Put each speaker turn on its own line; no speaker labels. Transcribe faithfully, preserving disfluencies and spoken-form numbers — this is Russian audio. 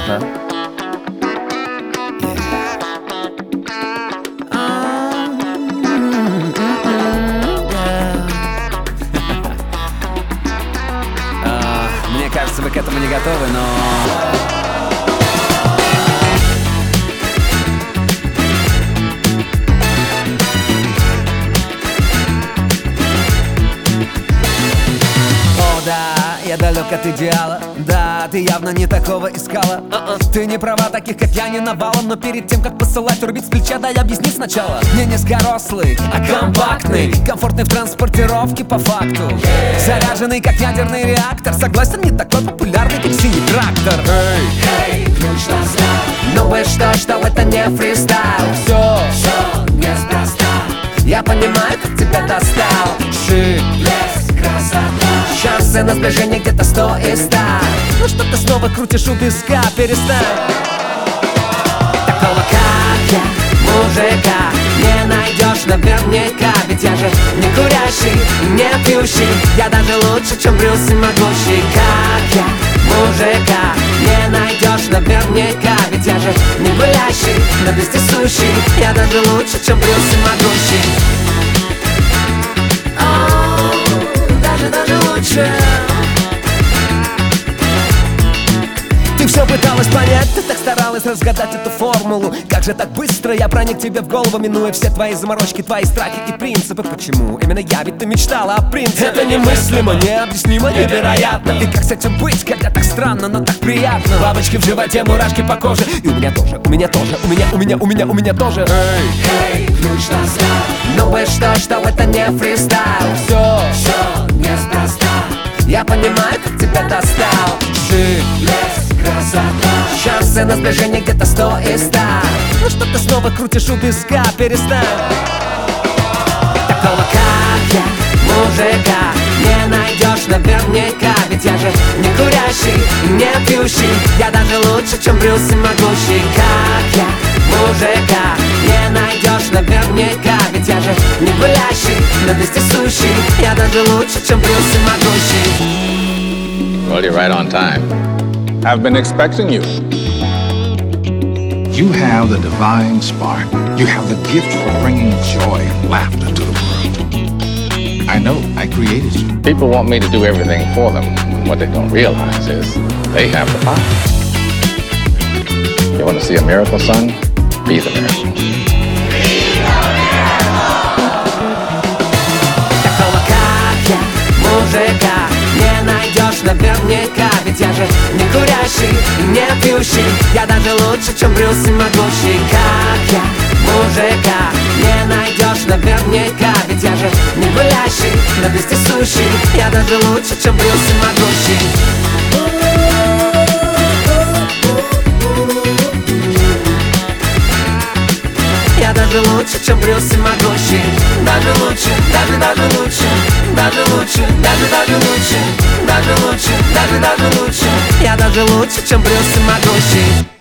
Ага. А, Мне кажется, вы к этому не готовы, но... Я далек от идеала, да, ты явно не такого искала. uh-uh. Ты не права, таких как я не навалом. Но перед тем, как посылать рубить с плеча, дай объясни сначала. Не низкорослый, а компактный, комфортный в транспортировке по факту, yeah. Заряженный, как ядерный реактор. Согласен, не такой популярный, как синий трактор. Эй, hey, ключ достал. Думаешь, что, что это не фристайл? Все, все неспроста. Я понимаю, как тебя достал. Шик, блеск, красота. Шансы на сближение где-то сто из ста. Ну что ты снова крутишь у виска, перестань. Такого как я, мужика, не найдешь наверняка. Ведь я же не курящий, не пьющий. Я даже лучше, чем Брюс и могущий. Как я, мужика, не найдешь наверняка. Ведь я же не гулящий, но вездесущий. Я даже лучше, чем Брюс и могущий. Даже лучше. Ты все пыталась понять, ты так старалась разгадать эту формулу. Как же так быстро я проник тебе в голову, минуя все твои заморочки, твои страхи и принципы. Почему именно я, ведь ты мечтала о принципе. Это немыслимо, необъяснимо, невероятно. И как с этим быть, когда так странно, но так приятно. Бабочки в животе, мурашки по коже. И у меня тоже, у меня тоже, у меня, у меня, у меня, у меня тоже. Эй, эй, ключ достал. Думаешь, что, что это не фристайл? Все, все неспроста. Я понимаю, как тебя достал. Шик, блеск, красота. Шансы на сближение где-то сто из ста. Ну что ты снова крутишь у виска, перестань. Такого как я, мужика, не найдешь наверняка. Ведь я же не курящий, не пьющий. Я даже лучше, чем Брюс и могущий. Как я, мужика, не найдешь наверняка. Ведь я же не гулящий, но вездесущий. Я даже лучше, чем Брюс и могущий.
Well, you're right on time.
I've been expecting you.
You have the divine spark. You have the gift for bringing joy and laughter to the world. I know, I created you.
People want me to do everything for them. What they don't realize is they have the power. You want to see a miracle, son? Be the miracle.
Такого как я, мужика, не найдешь наверняка. Ведь я же не курящий, не пьющий. Я даже лучше, чем Брюс и могущий. Как я, мужика, не найдешь наверняка. Ведь я же не гулящий, но вездесущий. Я даже лучше, чем Брюс и могущий. Я даже лучше, чем Брюс и могущий. Даже лучше, даже, даже лучше. Даже лучше, даже, даже лучше. Даже лучше, даже, даже лучше. Я даже лучше, чем Брюс и могущий.